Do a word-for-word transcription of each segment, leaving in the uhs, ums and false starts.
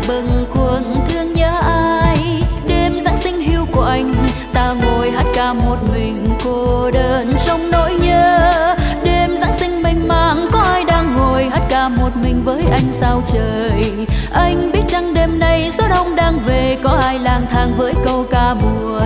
bâng khuâng thương nhớ ai. Đêm Giáng sinh hiu quạnh, ta ngồi hát ca một mình cô đơn trong nỗi nhớ. Đêm Giáng sinh mênh mang, có ai đang ngồi hát ca một mình với anh sao trời. Anh biết chăng đêm nay số đông đang về, có ai lang thang với câu ca buồn.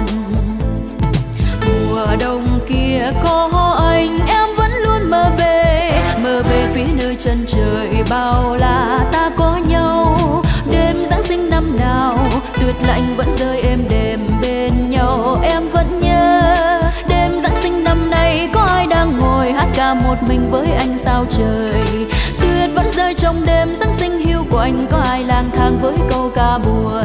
Mùa đông kia có anh, em vẫn luôn mơ về, mơ về phía nơi chân trời bao la ta có nhau. Đêm Giáng sinh năm nào tuyết lạnh vẫn rơi êm đềm bên nhau, em vẫn nhớ. Đêm Giáng sinh năm nay có ai đang ngồi hát ca một mình với anh sao trời. Tuyết vẫn rơi trong đêm Giáng sinh hiu quạnh, có ai lang thang với câu ca buồn.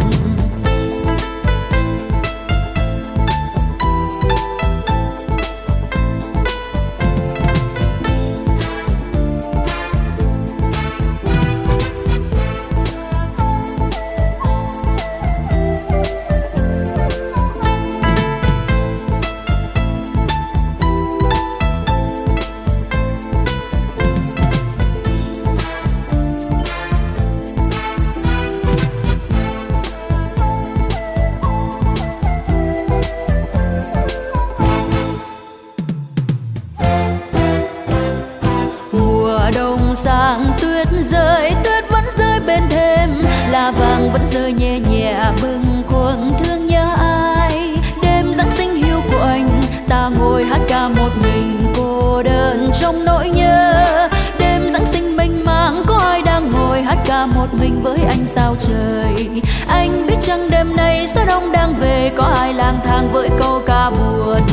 Sáng tuyết rơi, tuyết vẫn rơi bên thềm, lá vàng vẫn rơi nhẹ nhẹ bâng khuâng thương nhớ ai. Đêm Giáng sinh hiu quạnh, ta ngồi hát ca một mình cô đơn trong nỗi nhớ. Đêm Giáng sinh mênh mang, có ai đang ngồi hát ca một mình với anh sao trời. Anh biết chăng đêm nay số đông đang về, có ai lang thang với câu ca buồn.